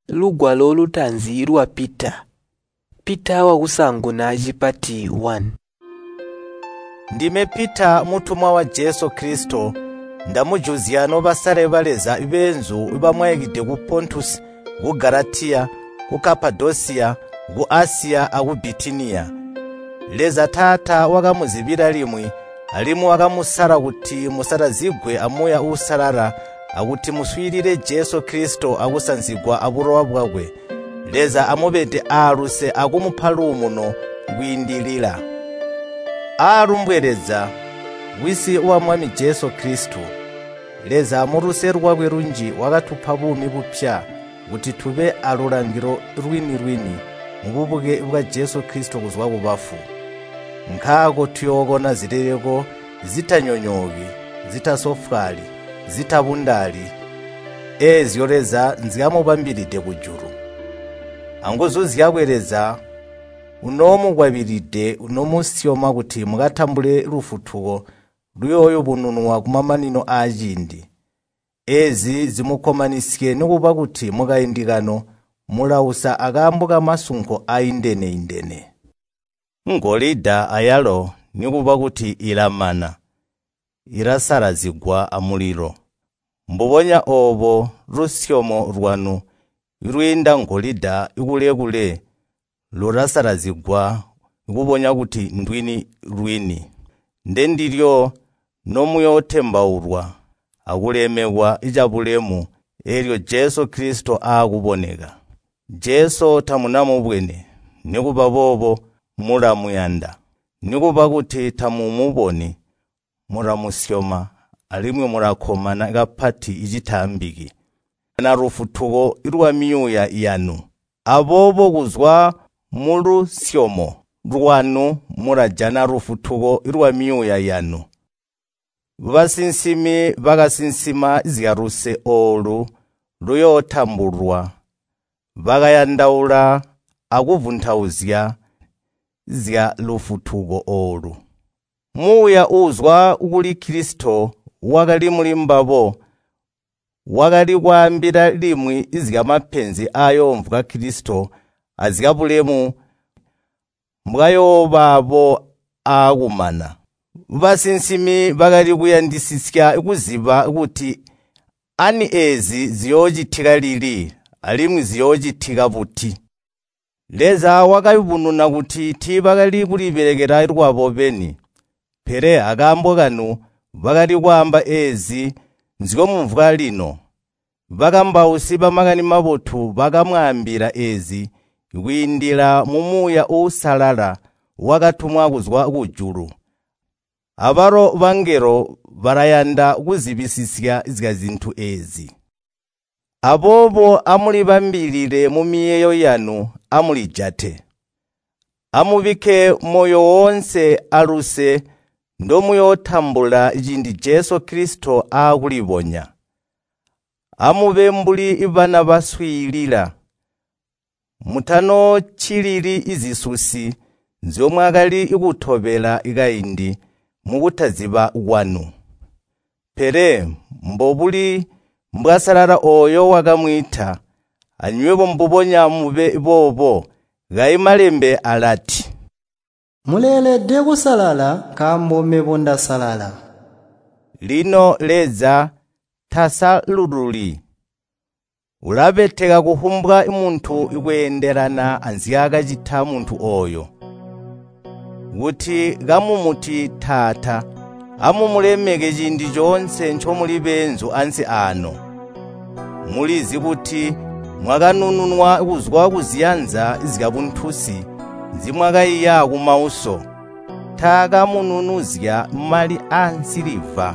Lugwalo lutanzirwa Pita wakusangu na Jipati 1. Ndime Pita mutumwa wa Jesu Kristo ndamujuziyano basale baleza ibenzu ibamwegide ku Pontus, ku Galatiya, ku Kapadosia, ku Asia aku Bitiniya. Leza tata wakamuzibira limwi alimu wakamusala kuti musarazigwe amuya usalala akuti muswirire Jesu Kristo akusanzigwa abulowa bwakwe. Leza amubede aluse akumuphalu muno kwindilira alumbwereza wisi wa mwami Jesu Kristo. Leza amuruse rwakwe runji wakatupha bumi bupya kuti tube alulangiro rwini mububuge bwa Jesu Kristo kuzwa kubafu. Nkhako tuyokona zitereko zitanyonyoki zitasofali zitabundali ezyo leza nzikamupambiride kujuru. Anguzuzi yakweleza unomugwabiride unomusyoma kuti mukathambule lufuthuko luyoyo bununwa kumamanino ajindi. Ezi zimukomanisye nikupa kuti mukayindikano mulausa akambuka masunko aindene. Ngolida ayalo nikupa kuti ilamana irasarazigwa amuliro. Mbubonya obo rusyomo rwanu irwinda ngolida ikulekule lurasarazigwa ikubonya kuti ndwini rwini. Ndendiryo nomuyo otembaurwa akulemewa ijabulemu elyo Jesu Kristo akuboneka. Jesu tamunamubwene nikupa bobo mulamuyanda nikupa kuti tamumuboni muramusyoma alimwe murakomana kapati ichitambiki na rufuthuko irwa miyuya yanu. Abobo kuzwa mulusyomo rwanu murajana rufuthuko irwa miyuya yanu. Basinsimi bakasinsima ziyaruse olu luyotambulwa bakayandaula akuvunthawuzya zya lufuthuko olu. Muya uzwa ukuli Kristo wakali mulimbabo wakali kwambira limwi izya mapenzi ayo mvuka Kristo azikabulemu mwayo babo akumana. Basinsimi bakali kuyandisisya ikuziba kuti ani ezi ziyojitika lili alimwi ziyojitika buti. Leza wakabununa kuti tibakali kuliberekera irwabo beni pere akambo kanu bakali kwamba ezi nzikomumvuka lino bakambausi bamakani mabotu bakamwambira ezi kwindira mumuya usalala wakatumwa kuzwa kujulu. Abaro bangero barayanda kuzibisisya izga zinthu ezi. Abobo amuli bambilire mu miyeyo yanu amulijate. Amubike moyo wonse aluse ndomuyo otambula jindi Jesu Kristo akulibonya. Amubembuli ibana baswilira. Mutano chilili izisusi nzomwagali ikutobela ikayindi mukutaziba wanu. Pere mbobuli mbwasalala oyo wakamwita anywebo mbubonya mube bobo gaimalembe alati mulelede kusalala kambo mebonda salala. Lino leza tasalululi ulabeteka kuhumbwa imuntu ikwenderana anziyaka jita muntu oyo kuti gamumuti tata amumulemeke jindi jonse ncho muli benzu ansi ano. Mulizi kuti mwakanununwa kuzwa kuziyanza izikabunthusi zimwakaiya kumauso taka mununuzya mali ansiliva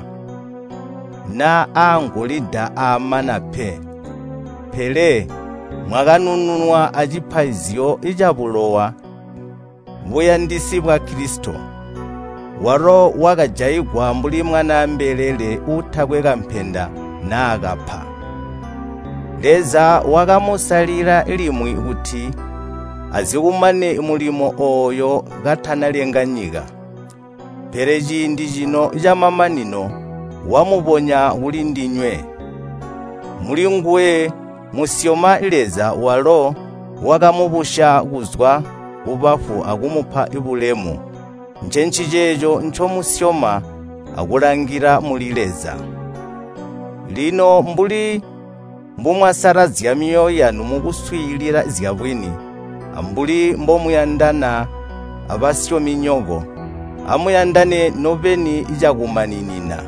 na angolida amanape pele mwakanununwa achiphazyo ichabulowa buyandisibwa Kristo waro wakajayigwa mbuli mwana mbelele utakweka mpenda na akapha. Leza wakamusalira limwi kuti azikumane mulimo oyo gatanalenganyika. Pereji ndi jino jamamanino wamubonya uli ndinywe. Mulingwe musyoma leza walo wakamupusha kuzwa kubafu akumupa ibulemu. Nchenchi jejo ncho musyoma akulangira mulileza. Lino mbuli mbumwasara zya mioyo yanu mukuswilira zyabwini, ambuli mbomuyandana abasyomi nyogo, amuyandane nobeni ijakumaninina.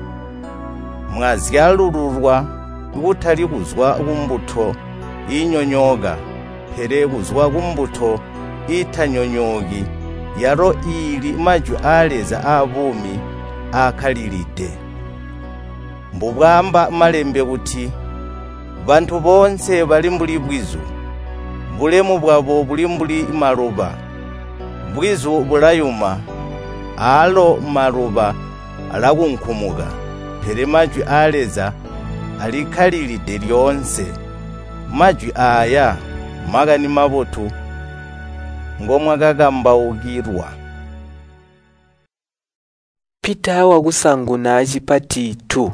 Mwazyalulurwa ikutali kuzwa kumbuto inyonyoga, pere kuzwa kumbuto itanyonyogi, yaro ili maju aleza abumi akalilide. Mbubwamba malembe kuti bantu bonse bali mbuli bwizu, bulemu bwabo buli mbuli maluba. Bwizu bulayuma, alo maluba alakunkumuga, pere maju aleza alikalilide lyonse. Maju aya magani mabotu ngomwakakambaukirwa. Pita wakusanguna achipati 2.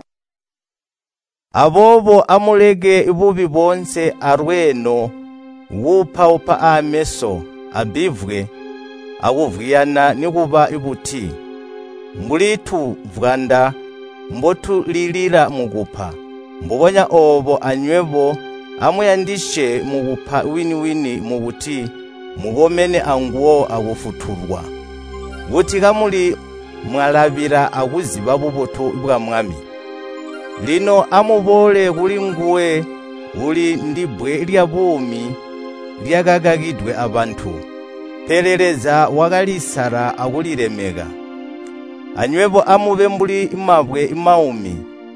Abobo amulege ibubi bonse arweno wupaupa ameso abivwe akuvuyana nikuba ibuti. Mbulitu vwanda mbotu lilira mukupa, mbubonya obo anywebo amuyandishe mukupa wini mubuti, mubomene anguo akufuturwa. Buti kamuli mwalabira akuziba bubutu bwa mwami. Lino amubole kuli nguwe uli ndibwe lya bumi lyagagagidwe abantu, peleleza wakalisara akuliremega. Anywebo amube mbuli imabwe imaumi,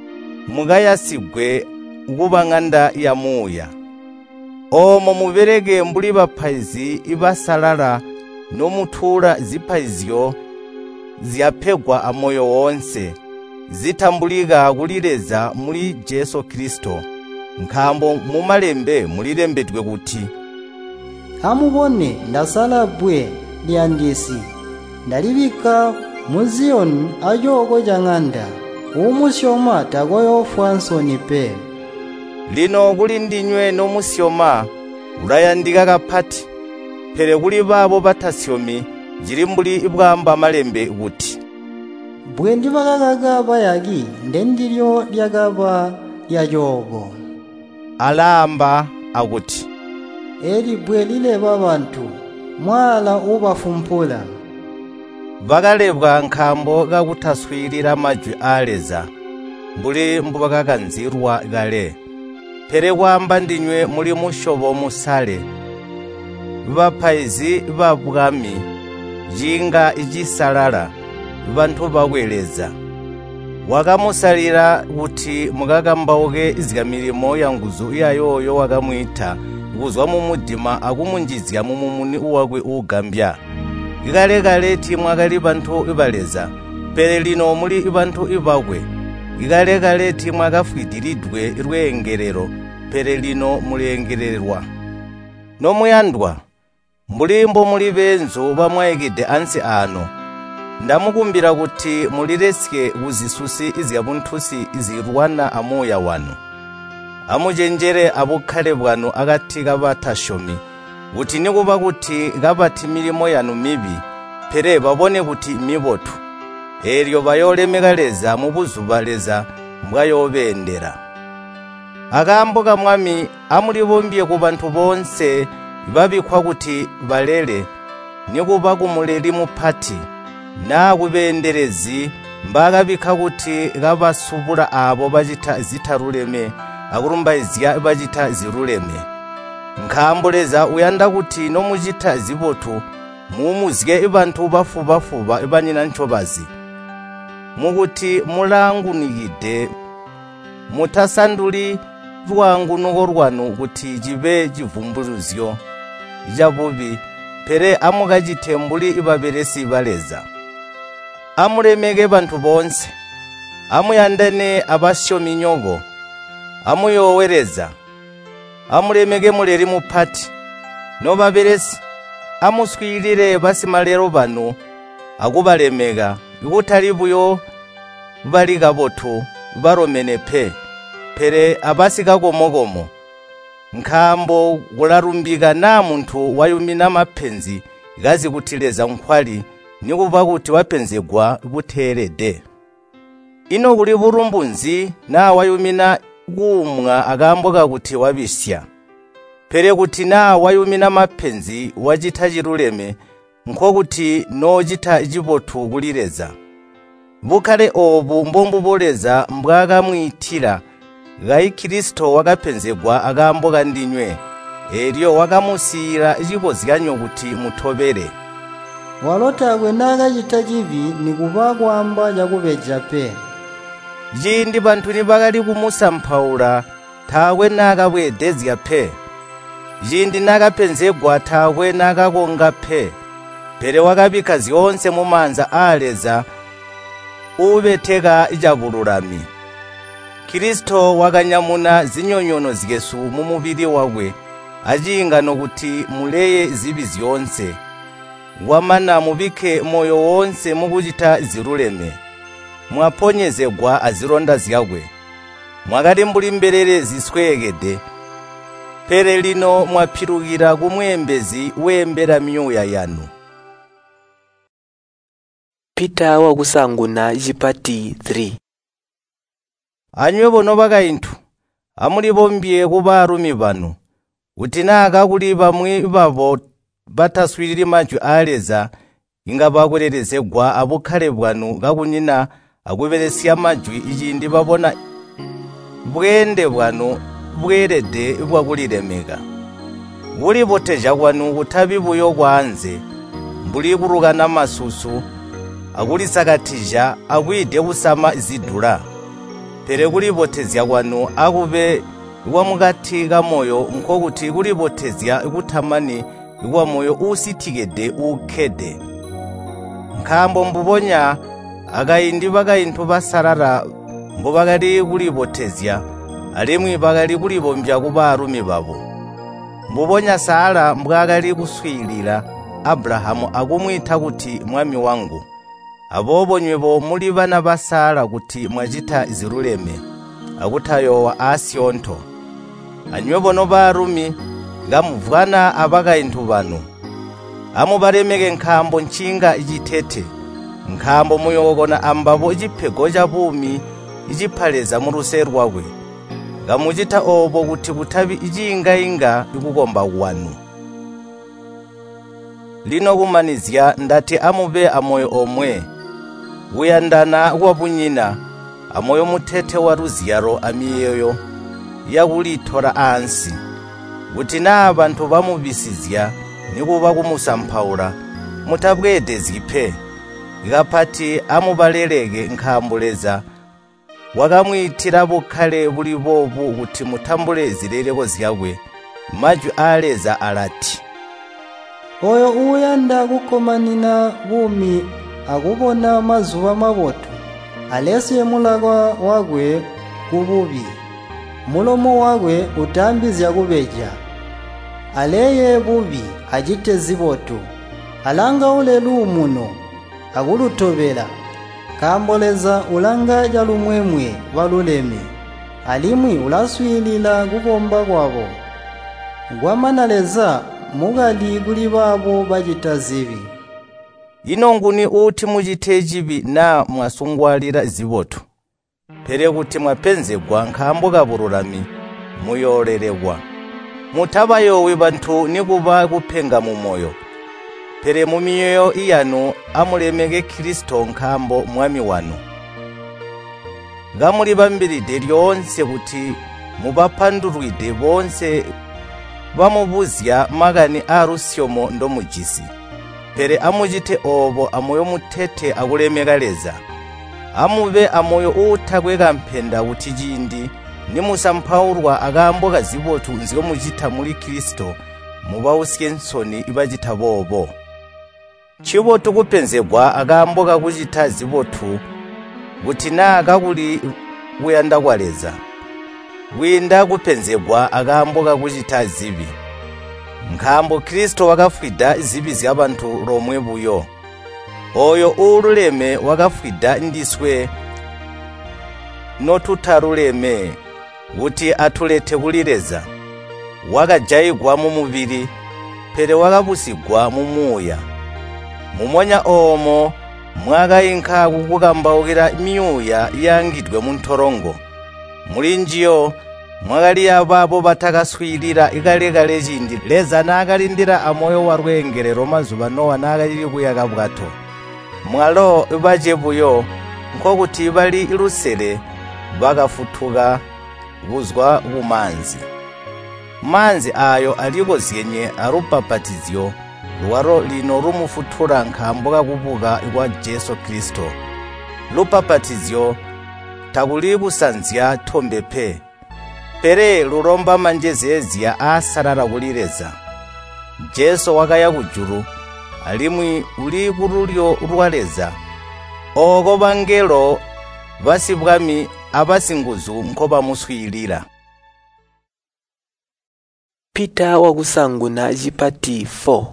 mugayasigwe ukubang'anda ya muya. Omo muberege mbuli bapaizi ibasalala nomuthula zipaizyo zyapegwa amoyo wonse, zitambulika kulileza muli Jesu Kristo. Nkambo mumalembe mulilembedwe kuti amubone ndasala bwe lyandisi ndalibika mu Ziyoni ajoko jang'anda umusyoma takoyofwa nsoni pe. Lino kuli ndinywe nomusyoma ulayandika kapati, pere kuli babo batasyomi jiri mbuli ibwamba malembe kuti bwe ndibakakaga bayagi ndendilyo lyagaba lyajogo. Alamba akuti Eri bwe lileba abantu mwala ubafumpula. bakalebwa nkambo kakutaswilira maju aleza mbuli mbubakakanzirwa kale, pere kwamba ndinywe muli mushobo musale bapaizi babwami jinga ijisalala bantu bakweleza. Wakamusalira kuti mukakambauke izikamilimo ya nguzu iyayoyo wakamwita kuzwa mumudima akumunjizya mumumuni uwakwe ugambya. Ikalekale timwakali bantu ibaleza, pere lino muli ibantu ibakwe. Ikalekale timwakafwidiridwe irwengerero, pere lino mulengererwa. Nomuyandwa mbulimbo muli benzo bamwayikide ansi ano, ndamukumbira kuti muliresye kuzisusi izyabunthusi izirwana amuya wanu. Amujenjere abukhale bwanu akati kabatashomi, kuti nikuba kuti kabati milimo yanu mibi, pere babone kuti mibotu. Eryo bayolemekaleza mubuzubaleza mbwayobendera. Akambo kamwami amulibombye ku bantu bonse babikwa kuti balele, nikuba kumuleli mupati, na kubenderezi mbakabika kuti kabasubula abo bajita zitaruleme, akurumbaizya bajita ziruleme. Nkambuleza uyanda kuti nomujita zibotu mumuzye ibantu bafuba ibanina nchobazi. Mukuti mulangunikide mutasanduli rwangunuko rwanu kuti jibe jivumbuluzyo jabubi, pere amukajitembuli ibaberesi baleza. Amulemege bantu bonse, amuyandane abasyomi nyogo, amuyowereza. Amulemege muleri mupati, no baberesi amuswilire basimalero banu akubalemega, ikutali buyo bali gabotu baromene pe, pere abasika gomogomo nkhambo kularumbika na munthu wayumina maphenzi gazi kutileza nkhwali nikuva kuti wapenzegwa butherede. Ino kuli burumbunzi na wayumina kumwa akamboka kuti wabisya. Pere kuti na wayumina maphenzi wachita chiluleme nkho kuti nochita chipothu kulireza. Bukhale obu mbombuboleza mbwakamwithira gayi Kristo wakapenzegwa akamboka ndinywe elyo wakamusiyira chikozganyo kuti muthobere. Walotagwe nakachita chivi nikuva kwamba chakupeja pe. Jindi banthu nibakali kumusamphaula thakwe nakabwedezya phe. Jindi nakapenzegwa thakwe nakakonga phe. Pere wakabika zionse mumanza aleza ubetheka ijabululami. Kristo wakanyamuna zinyonyono zikesu mumubiri wakwe ajinga nokuti muleye zibi zionse. Wamana mubike moyo wonse mukuchita ziluleme. Mwaponyezegwa azironda zyakwe. Mwakati mbuli mberere ziswegede. Pere lino mwaphirukira kumwembezi wembera myuya yanu. Pita wakusanguna chipati 3. Anywe bono bakayinthu amuli bombye kuba arumi bano kuti nakakuli bamwe babo bataswiriri maju aleza inga bakurerezegwa abukhale bwanu kakunyina akuberesya majwi ichindi babona bwende bwanu bwerede bwakulilemeka. Buli boteja kwanu kuthabi buyo kwanze mbuli kurukana masusu akulisakatija akuide kusama zidula. Pere kulibotezya kwanu akube iwamukati kamoyo nkho kuti kulibotezya ikuthamani iwa moyo usitigede ukhede. Nkhambo mbubonya akayindi bakayinthu basarara mbubakali kulibotezya alemwi bakali kulibombya kuba arumi babo. Mbubonya Sara mbwakali kuswilira Abrahamu akumwitha kuti mwami wangu. Abobonywe muli bana ba Sara kuti mwachita ziluleme akuthayo wa asiontho. Anywe bono barumi ngamuvwana abakayinthu bano amubalemeke nkhambo nchinga ichithethe. Nkhambo muyokona ambabo ichiphego cha bumi ichiphaleza muruse rwakwe. Ngamuchita obo kuti kuthabi ichinga ikukomba wanu. Lino kumanizya ndati amube amoyo omwe uyandana wabunyina amoyo muthethe wa ruzyaro amiyeyo yakulithora ansi kuti na abantu bamubisizya nikuba kumusamphaula mutabwede ziphe ikapati amubaleleke nkhambuleza wakamwithira bukhale buli bobu kuti mutambule zileleko zyakwe maju aleza alati. Oyo uyanda kukomanina bumi akubona mazuba maboto alese mulagwa wakwe kububi mulomo wakwe utambizya kubeja aleye bubi ajite ziboto alanga ulelu muno akulutobela kamboleza ulanga jalumwemwe baluleme alimwi ulaswilila kukomba kwabo ngwamanaleza mugali kuli babo bachita zibi. Ino nguni uti muchite chibi na mwasungwalira ziboto. Pere kuti mwapenzegwa nkhambo kabululami muyolerewa. Mutabayowe banthu nikuba kuphenga mu moyo. Pere mu miyoyo iyanu amulemeke Kristo nkhambo mwami wanu. Ngamuli bambiride lyonse kuti mubapandulwide bonse bamubuzya magani arusyomo ndo mujisi. Pere amuchite obo amoyo muthethe akulemekaleza. Amube amoyo uthakwe mphenda kuti jindi nimusamphaulwa akamboka zibotu nziko muchita muli Kristo mubawusye nsoni ibachita bobo. Chibotu kupenzegwa akamboka kuchita zibotu kuti nakakuli kuyanda kwaleza. Winda kupenzegwa akamboka kuchita zibi. Nkhambo Kristo wakafwida zibi zya bantu romwe buyo. Oyo ululeme wakafwida ndiswe notutaruleme kuti atulete kulireza. wakajayigwa mu mubiri pere wakabusigwa mu muya. Mumonya omo mwakayinkha kukukambaukira myuya yangidwe mu ntorongo. Mulinjiyo mwakali abapo batakaswirira ikalekale chindi leza nakalindira amoyo wa rwengerero mazuba Nowa nakalili kuyaka bwato. Mwalo bajebuyo nkokuti bali ilusere bakafuthuka kuzwa kumanzi. Manzi ayo aliko zyenye arupapatizyo luwaro lino rumufuthula nkhambo kakubuka kwa Jesu Kristo. Lupapatizyo takulibusanzya thombe phe pere lulomba manjezezya asarara kulireza. Jesu wakaya kujulu alimwi uli kululyo lwaleza. Oko bangelo basibwami abasinguzu nko bamuswilira. Peter wakusanguna chipati 4.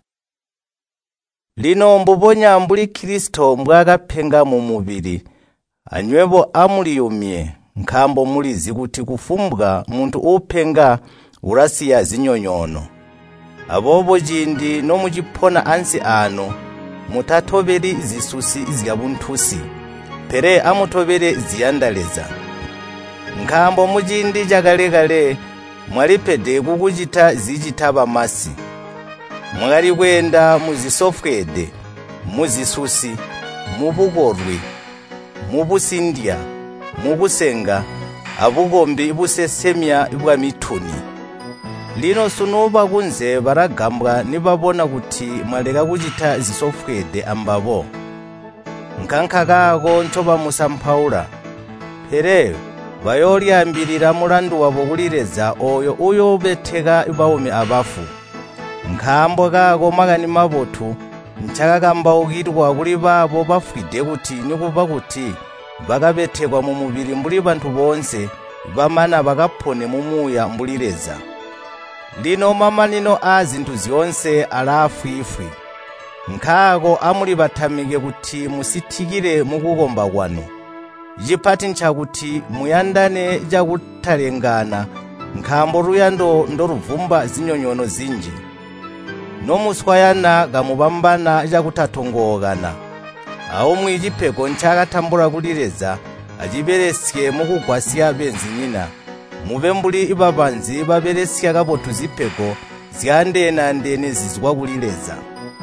Lino mbuponya mbuli Kristo mbwakaphenga mu mubiri anywepo amuliyumye nkhambo mulizi kuti kufumbwa munthu uphenga urasiya zinyonyono. Abobo chindi nomuchiphona ansi ano mutathoberi zisusi zyabunthusi pere amuthobere ziyandaleza. Nkhambo muchindi chakalekale mwalipede kukuchita zichitaba masi. Mwakali kwenda muzisofwede, muzisusi, mubukorwi, mubusindya, mubusenga, abukombi busesemya bwa mithuni. Lino sunuba kunze baragambwa nibabona kuti mwaleka kuchita zisofwede ambabo. Nkankha kako nchoba musamphaula. Pere bayolyambirira mulandu wabo kulireza oyo uyo betheka ibawumi abafu. Nkhambo kako makani mabothu nchakakambaukirwa kuli babo bafwide kuti nikuba kuti bakabethekwa mu mubiri mbuli banthu bonse bamana bakaphone mu muya mbulireza. Lino mamanino a zinthu zionse alafwifwi. Nkhako amuli bathamike kuti musithikire mukukomba kwanu. Chipati nchakuti muyandane jakuthalengana nkhambo ruyando ndoruvumba zinyonyono zinji. Nomuswayana kamupambana jakutathongokana. Awo mwichipheko nchakathambula kulireza achiberesye mukugwasya benzinina. Mube mbuli ibabanzi baberesya kapothu zipheko ziyandena-ndene zizwa kulireza.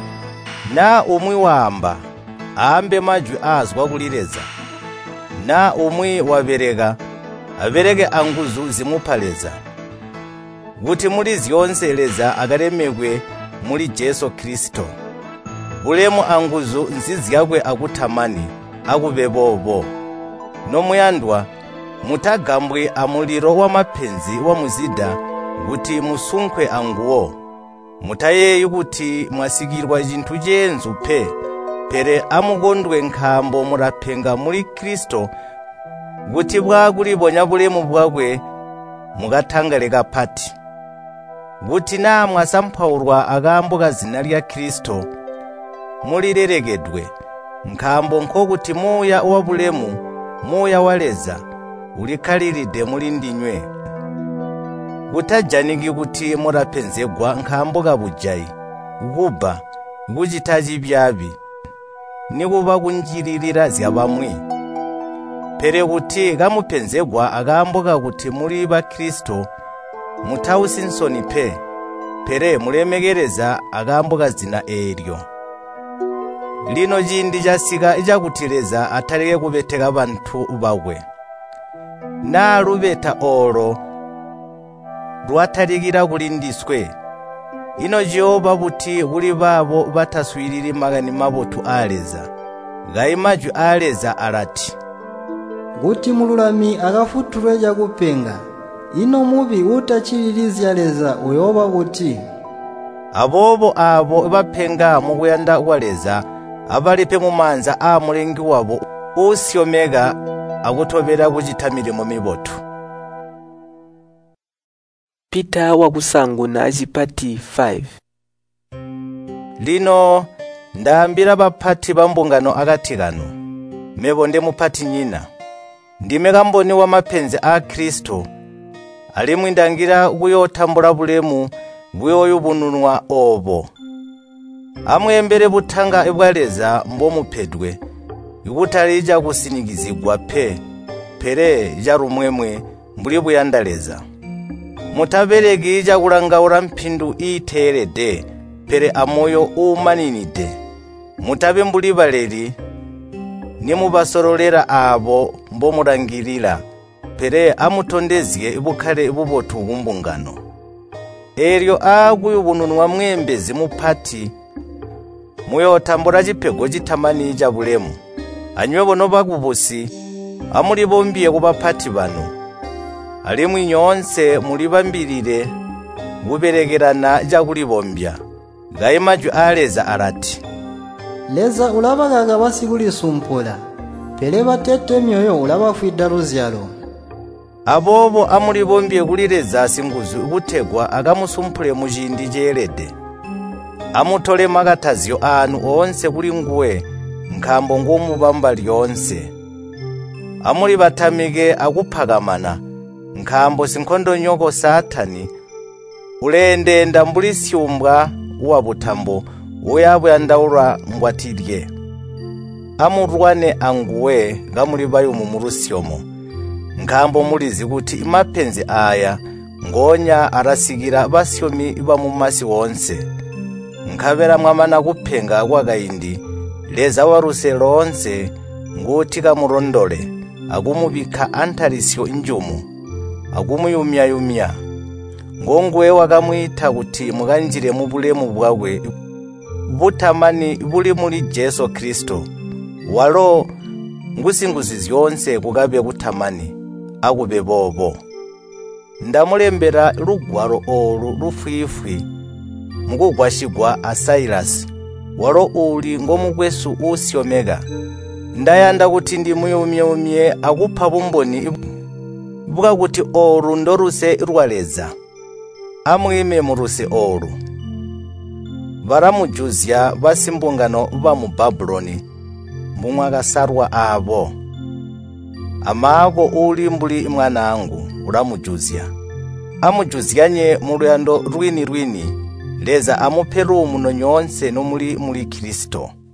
Na umwi wamba ambe majwi azwa kulireza. Na umwi wabereka abereke anguzu zimuphaleza. Kuti muli zionseleza akalemekwe muli Jesu Kristo. Ulemu anguzu nzizyakwe akuthamani akubebobo. Nomuyandwa mutagambwe amuliro wa maphenzi wa muzida kuti musunkhwe anguwo. Mutayeyi kuti mwasikirwa chinthu chenzu phe pere amukondwe nkhambo muraphenga muli Kristo kuti bwakuliponya bulemu bwakwe mukathangaleka phati. Kuti na mwasamphaulwa akambuka zina lya Kristo mulilerekedwe nkhambo nkokuti muya wa bulemu muya waleza ulikhaliride muli ndinywe. Kutajaniki kuti murapenzegwa nkhambo kabujayi kuba kuchita chipyabi nikuba kunjiririra zyabamwi. Pere kuti kamupenzegwa akambuka kuti muli ba Kristo muthawusi nsoni phe pere mulemekereza akambuka zina eryo. Lino chindi chasika ichakutireza athaleke kubetheka banthu bakwe. Na lubetha olo lwathalikira kulindiswe. Ino Jehova buti kuli babo bataswiriri makani mabothu aleza. Gayi majwi aleza alati. Kuti mululami akafuthulwe chakupenga. Ino mubi utachilirizya leza uyoba kuti. Abobo abo baphenga mukuyanda kwaleza abalipe mumanza a mulengi wabo usyomeka akuthobera kuchita milimo mibothu. Peter wakusanguna chipati 5. Lino ndayambira baphathi bambungano akati kano mebo ndi muphati nyina. Ndime kamboni wa maphenzi a Kristo ali mwindangira kuyotambula bulemu bw'oyo bununwa obo. Amwembere butanga ebwaleza mbomuphedwe ikutali ija kusinikizigwa pere ija rumwemwe mbuli buyandaleza. Mutabereki ija kulangaura mphindu iterede pere amoyo umaninide. Mutabe mbuli baleri ni mubasorolera abo mbomurangirira pere amutondezye ibukhale ibubotu kumbungano. Eryo akuyu bununwa mwembezi muphati muyotambula chipego chitamani cha bulemu. Anywe bono bakubusi amuli bombiye kubaphati bano. Alimwi nyonse muli bambirire kuberekerana chakulibombya. Gaye maju aleza arati. Leza ulabagaga basikulisumpula. Pele batete myoyo ulabafwida luzyalo. Abobo amuli bombiye kulireza singuzu ukutegwa agamusumpule mujindi jerede. Amutole magatazyo anu onse kuli nguwe nkambo ngumubamba lyonse. Amuli batamike akuphakamana nkambo sinkondo nyoko Satani ulendenda mbuli syumbwa uwa butambo uyabwe andaura ngwatirye. Amurwane anguwe ngamuli bayo mumurusyomo nkambo mulizi kuti imapenzi aya ngonya arasigira basyomi bamumasi wonse. Nkabera mwamana kuphenga kwakayindi leza waruse lonse nguti kamurondole akumubika antalisyo injumu akumuyumya ngongwe wakamwita kuti mukanjire mubulemu bwawe butamani buli muri Jesu Kristo walo ngusinguzi zyonse kukabe kutamani akube bobo. Ndamulembera lugwaro olu lufwifwi mukugwashigwa Asailas walo uli ngomugwesu usyomega. Ndayanda kuti ndi muyumye akupha bumboni buka kuti olu ndoruse rwaleza. Amwime muruse olu. Baramujuzya basimbungano ba mu Babuloni mumwakasarwa abo. Amako uli mbuli mwanangu uramujuzya. Amujuzyanye mu luyando rwini leza amupheru muno nyonse no muri Kristo.